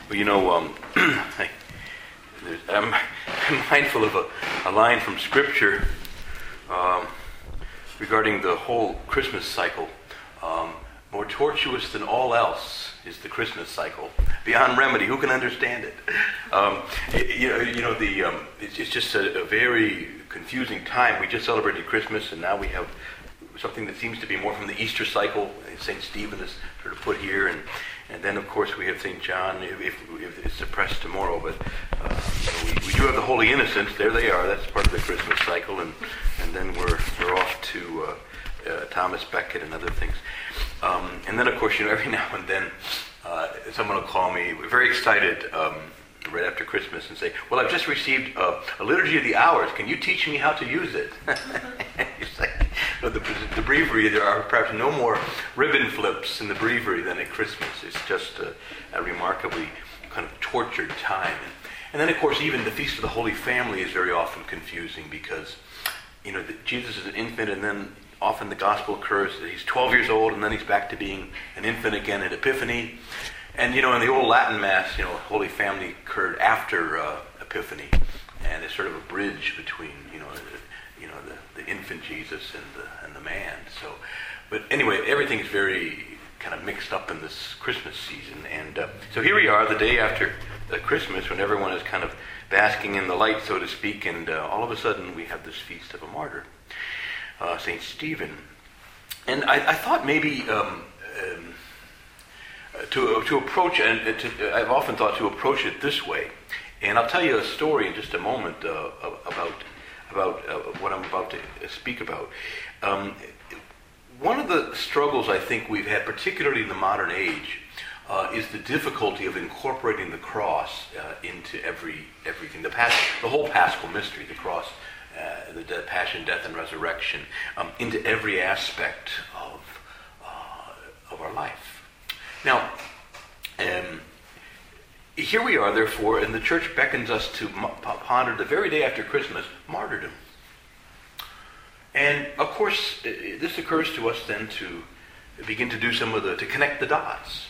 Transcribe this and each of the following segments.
Well, I'm mindful of a line from Scripture regarding the whole Christmas cycle. More tortuous than all else is the Christmas cycle. Beyond remedy, who can understand it? It's just a very confusing time. We just celebrated Christmas, and now we have something that seems to be more from the Easter cycle. St. Stephen is sort of put here, and then of course we have St. John, if it's suppressed tomorrow, but we do have the Holy Innocents. There they are. That's part of the Christmas cycle, and then we're off to Thomas Becket and other things. And then of course, every now and then someone will call me very excited right after Christmas and say, "Well, I've just received a Liturgy of the Hours. Can you teach me how to use it?" It's like, the breviary, there are perhaps no more ribbon flips in the breviary than at Christmas. It's just a remarkably kind of tortured time. And then, of course, even the Feast of the Holy Family is very often confusing because, Jesus is an infant, and then often the gospel occurs that he's 12 years old, and then he's back to being an infant again at Epiphany. And, in the old Latin Mass, Holy Family occurred after Epiphany, and it's sort of a bridge between, the infant Jesus and the man. So, but anyway, everything is very kind of mixed up in this Christmas season. And so here we are, the day after Christmas, when everyone is kind of basking in the light, so to speak, and all of a sudden we have this feast of a martyr, St. Stephen. And I thought maybe to approach, I've often thought to approach it this way. And I'll tell you a story in just a moment about what I'm about to speak about. One of the struggles I think we've had, particularly in the modern age, is the difficulty of incorporating the cross into everything. The whole Paschal mystery, the cross, the passion, death, and resurrection, into every aspect of our life. Now, here we are, therefore, and the Church beckons us to ponder the very day after Christmas, martyrdom. And, of course, this occurs to us then to begin to do to connect the dots.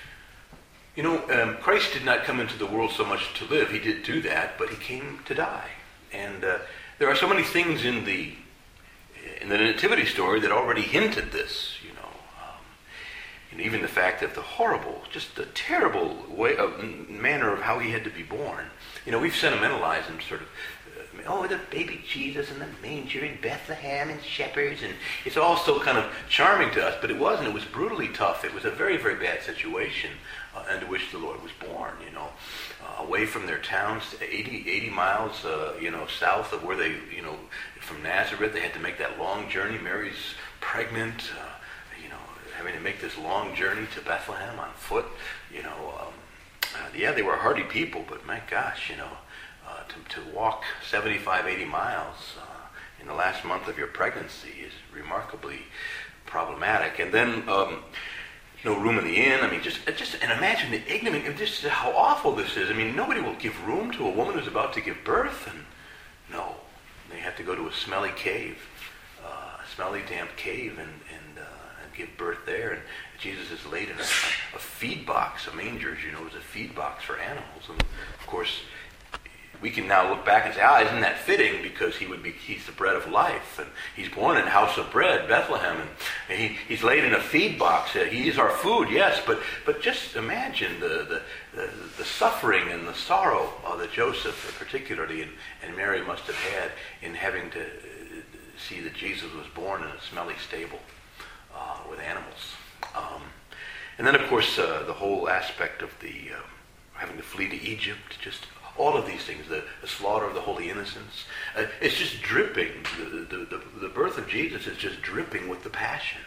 Christ did not come into the world so much to live. He did do that, but he came to die. And there are so many things in the Nativity story that already hinted this, even the fact of the horrible, just the terrible manner of how he had to be born. We've sentimentalized him sort of, the baby Jesus in the manger in Bethlehem and shepherds, and it's all so kind of charming to us, but it wasn't. It was brutally tough. It was a very, very bad situation into which the Lord was born, away from their towns, 80 miles, south of where they, from Nazareth. They had to make that long journey. Mary's pregnant, having to make this long journey to Bethlehem on foot, they were hardy people, but my gosh, to walk 75, 80 miles in the last month of your pregnancy is remarkably problematic. And then no room in the inn. And imagine the ignominy, just how awful this is. Nobody will give room to a woman who's about to give birth, and no, they have to go to a smelly cave, a smelly, damp cave, and give birth there. And Jesus is laid in a feed box. A manger, is a feed box for animals. And of course, we can now look back and say, isn't that fitting? Because he's the bread of life, and he's born in a house of bread, Bethlehem, and he's laid in a feed box. He is our food, yes, but just imagine the suffering and the sorrow that Joseph, particularly, and Mary must have had in having to see that Jesus was born in a smelly stable with animals. And then, of course, the whole aspect of the having to flee to Egypt, just all of these things, the slaughter of the Holy Innocents. It's just dripping. The birth of Jesus is just dripping with the passion.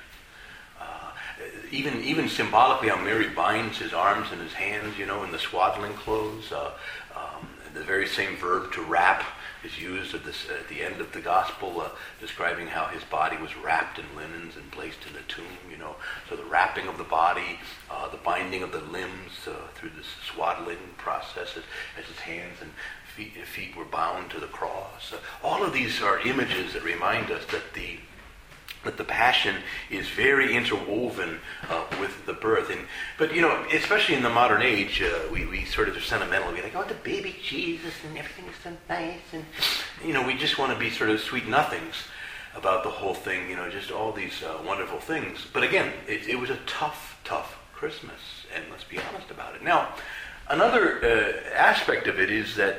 Even symbolically, how Mary binds his arms and his hands, in the swaddling clothes. The very same verb to wrap is used at the end of the gospel, describing how his body was wrapped in linens and placed in the tomb. So the wrapping of the body, the binding of the limbs through this swaddling process, as his hands and feet were bound to the cross. All of these are images that remind us that the that the passion is very interwoven with the birth. But especially in the modern age, we sort of are sentimental. We're like, oh, the baby Jesus, and everything is so nice. And, we just want to be sort of sweet nothings about the whole thing, just all these wonderful things. But again, it was a tough, tough Christmas, and let's be honest about it. Now, another aspect of it is that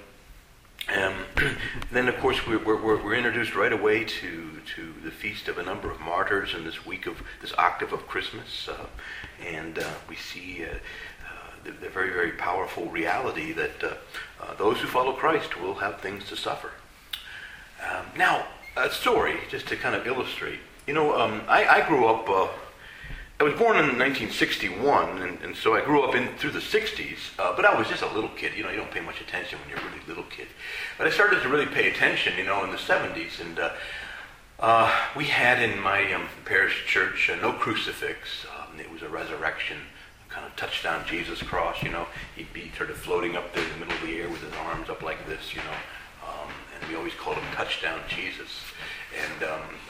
then, of course, we're introduced right away to the feast of a number of martyrs in this octave of Christmas, and we see the very, very powerful reality that those who follow Christ will have things to suffer. Now, a story just to kind of illustrate. I grew up. I was born in 1961, and so I grew up through the 60s, but I was just a little kid. You don't pay much attention when you're a really little kid. But I started to really pay attention, in the 70s, and we had in my parish church no crucifix. It was a resurrection, kind of touchdown Jesus cross, He'd be sort of floating up there in the middle of the air with his arms up like this, and we always called him Touchdown Jesus. And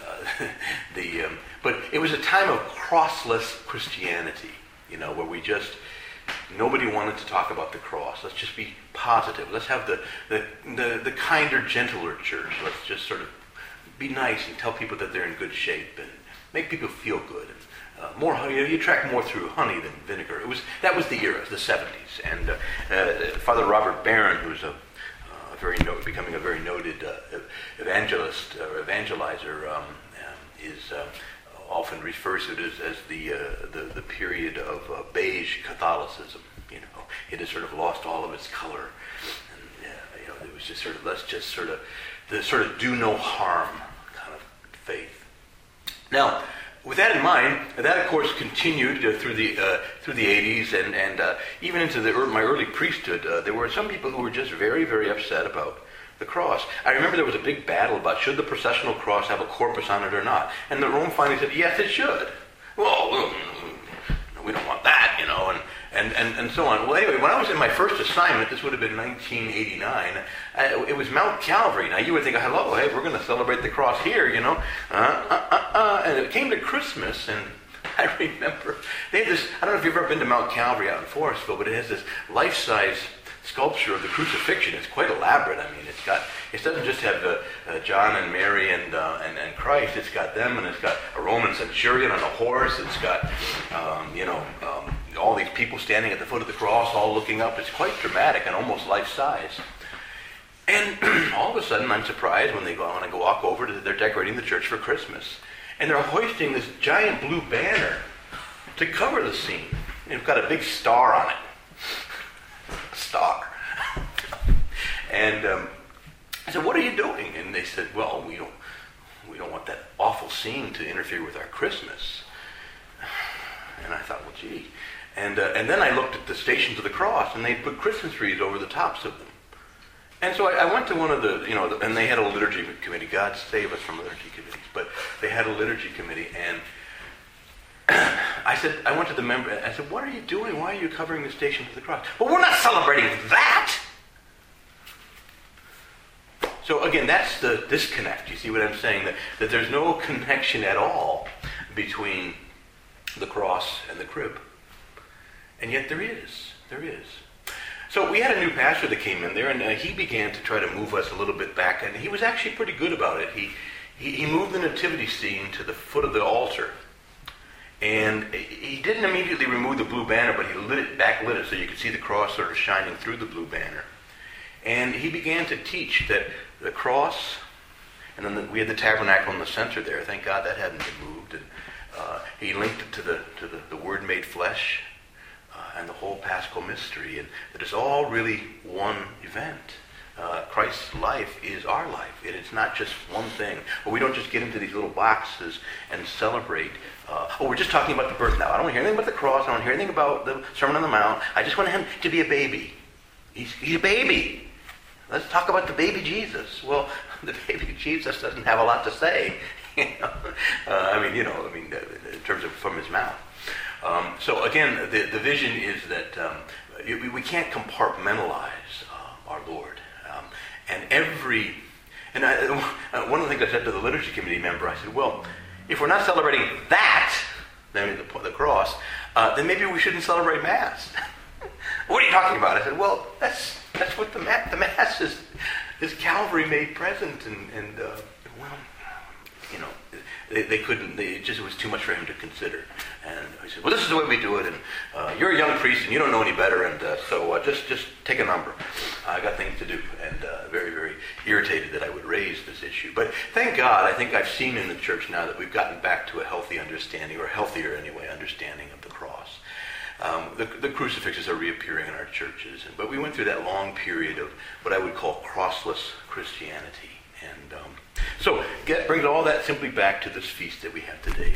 but it was a time of crossless Christianity, where nobody wanted to talk about the cross. Let's just be positive. Let's have the kinder, gentler church. Let's just sort of be nice and tell people that they're in good shape and make people feel good. And, you attract more through honey than vinegar. That was the era, the 70s. And Father Robert Barron, who's becoming a very noted evangelist or evangelizer, is often refers to it as the period of beige Catholicism. It has sort of lost all of its color, and it was just sort of the sort of do no harm kind of faith. Now, with that in mind, that of course continued through the 80s and even into my early priesthood. There were some people who were just very, very upset about the cross. I remember there was a big battle about should the processional cross have a corpus on it or not, and the Rome finally said yes, it should. Well, we don't want that, and so on. Well, anyway, when I was in my first assignment, this would have been 1989. It was Mount Calvary. Now you would think, hello, hey, we're going to celebrate the cross here, and it came to Christmas, and I remember they had this. I don't know if you've ever been to Mount Calvary out in Forestville, but it has this life-size sculpture of the crucifixion. It's quite elaborate. I mean, it doesn't just have John and Mary and Christ. It's got them, and it's got a Roman centurion on a horse. It's got all these people standing at the foot of the cross, all looking up. It's quite dramatic and almost life-size. And all of a sudden, I'm surprised when I go walk over they're decorating the church for Christmas, and they're hoisting this giant blue banner to cover the scene. And it's got a big star on it. Star. And I said, what are you doing? And they said, well, we don't want that awful scene to interfere with our Christmas. And I thought, well, gee. And then I looked at the Stations of the Cross, and they put Christmas trees over the tops of them. And so I went to one of and they had a liturgy committee. God save us from liturgy committees. But they had a liturgy committee, and I went to the member, I said, what are you doing? Why are you covering the Stations of the Cross? Well, we're not celebrating that! So again, that's the disconnect. You see what I'm saying? That there's no connection at all between the cross and the crib. And yet there is. There is. So we had a new pastor that came in there, and he began to try to move us a little bit back, and he was actually pretty good about it. He moved the nativity scene to the foot of the altar. And he didn't immediately remove the blue banner, but he backlit it so you could see the cross sort of shining through the blue banner. And he began to teach that the cross, and then we had the tabernacle in the center there. Thank God that hadn't been moved. And he linked it to the Word made flesh and the whole Paschal mystery, and that it's all really one event. Christ's life is our life. It's not just one thing. Well, we don't just get into these little boxes and celebrate. We're just talking about the birth now. I don't want to hear anything about the cross. I don't want to hear anything about the Sermon on the Mount. I just want him to be a baby. He's a baby. Let's talk about the baby Jesus. Well, the baby Jesus doesn't have a lot to say. In terms of from his mouth. So again, the vision is that we can't compartmentalize our Lord. One of the things I said to the liturgy committee member, I said, well, if we're not celebrating that, then the cross, then maybe we shouldn't celebrate Mass. What are you talking about? I said, well, that's what the Mass is Calvary made present, and well, you know, they couldn't. It was too much for him to consider. And I said, well, this is the way we do it, and you're a young priest and you don't know any better, and so just take a number. I got things to do, and very, very irritated that I would raise this issue. But thank God, I think I've seen in the church now that we've gotten back to a healthy understanding, or healthier anyway, understanding of the cross. The crucifixes are reappearing in our churches, but we went through that long period of what I would call crossless Christianity. And so brings all that simply back to this feast that we have today.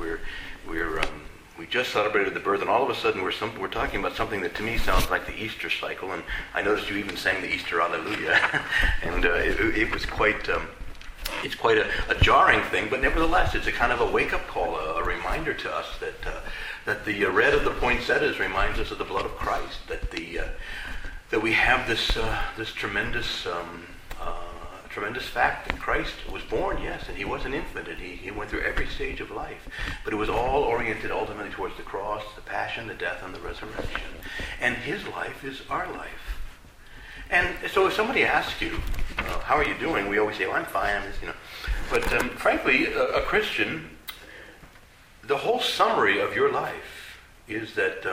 We just celebrated the birth, and all of a sudden we're talking about something that to me sounds like the Easter cycle. And I noticed you even sang the Easter Alleluia, and it was quite. It's quite a jarring thing, but nevertheless, it's a kind of a wake-up call, a reminder to us that the red of the poinsettias reminds us of the blood of Christ. That we have this tremendous fact that Christ was born, yes, and he was an infant, and he went through every stage of life. But it was all oriented ultimately towards the cross, the passion, the death, and the resurrection. And his life is our life. And so if somebody asks you, how are you doing? We always say, well, I'm fine. But frankly, a Christian, the whole summary of your life is that,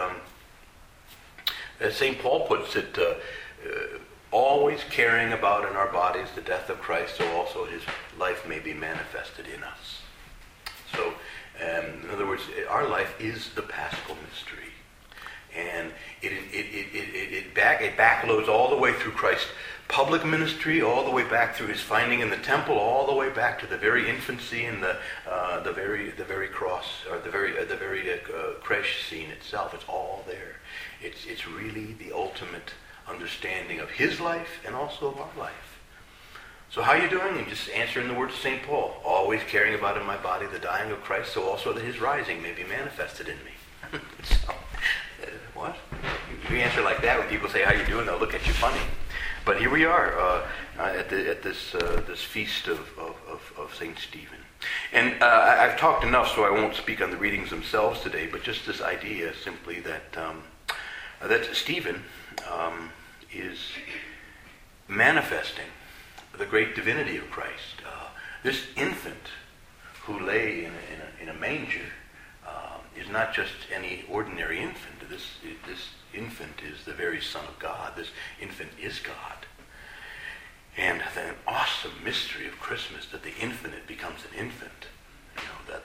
as St. Paul puts it, always carrying about in our bodies the death of Christ, so also his life may be manifested in us. So, in other words, our life is the Paschal mystery. And it backloads all the way through Christ's public ministry, all the way back through his finding in the temple, all the way back to the very infancy and the very cross, or the very creche scene itself. It's all there. It's really the ultimate understanding of his life and also of our life. So how are you doing? And just answering the words of St. Paul, always carrying about in my body the dying of Christ, so also that his rising may be manifested in me. So, what? You answer like that when people say, how you doing? They'll look at you funny. But here we are at this feast of St. Stephen. And I've talked enough, so I won't speak on the readings themselves today, but just this idea simply that Stephen is manifesting the great divinity of Christ. This infant who lay in a manger is not just any ordinary infant. This infant is the very Son of God. This infant is God. And the awesome mystery of Christmas that the infinite becomes an infant. That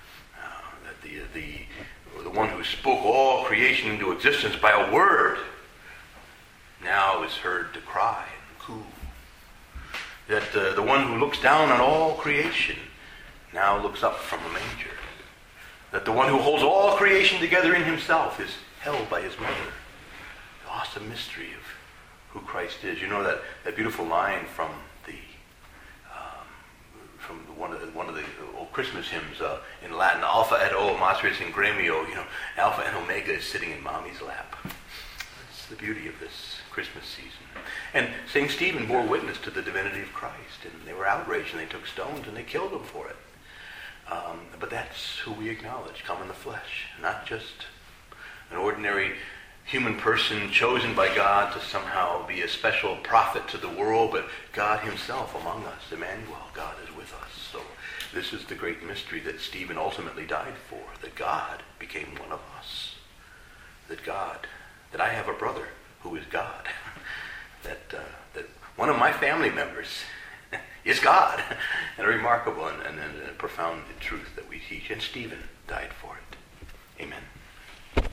the one who spoke all creation into existence by a word now is heard to cry and coo. That the one who looks down on all creation now looks up from a manger. That the one who holds all creation together in himself is held by his mother. The awesome mystery of who Christ is. You know that beautiful line from one of the old Christmas hymns in Latin, Alpha et O, Matris in Gremio. Alpha and Omega is sitting in Mommy's lap. That's the beauty of this Christmas season. And St. Stephen bore witness to the divinity of Christ, and they were outraged, and they took stones, and they killed him for it. But that's who we acknowledge, come in the flesh, not just an ordinary human person chosen by God to somehow be a special prophet to the world, but God himself among us, Emmanuel, God is with us. So this is the great mystery that Stephen ultimately died for, that God became one of us, that I have a brother who is God, that one of my family members is God, and a remarkable and profound truth that we teach, and Stephen died for it. Amen.